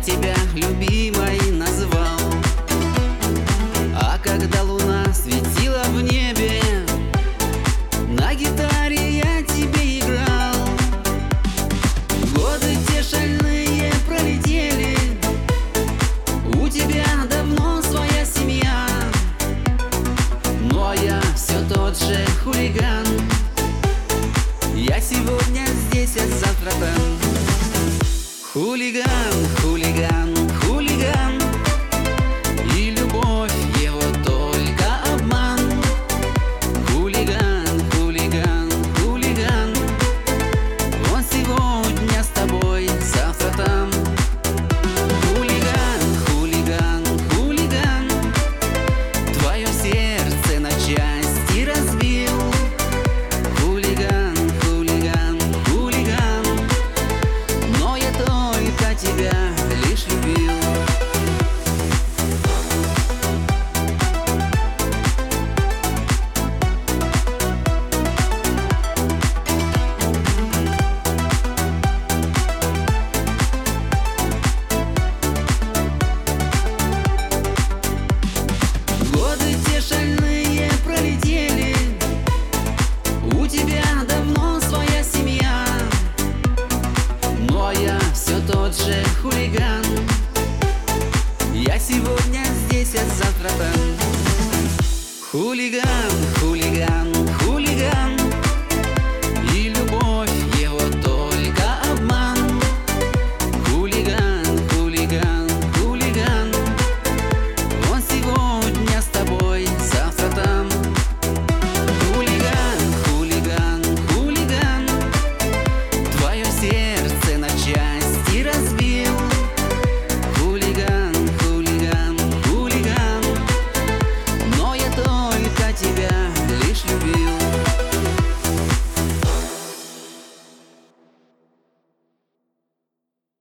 тебя любимой называл. А когда луна светила в небе, на гитаре я тебе играл. Годы те шальные пролетели, у тебя давно своя семья. Ну а я все тот же хулиган. Я сегодня здесь, а завтра там. Хулиган, хулиган, хулиган, и любовь его только обман. Хулиган, хулиган, хулиган, он сегодня с тобой, завтра там. Хулиган, хулиган, хулиган, твое сердце на части разбил. Хулиган, хулиган, хулиган, но я только тебя лишь любил. Годы те шальные пролетели, у тебя давно своя семья. Ну а я все тот же хулиган. Я сегодня здесь, а завтра там. Хулиган,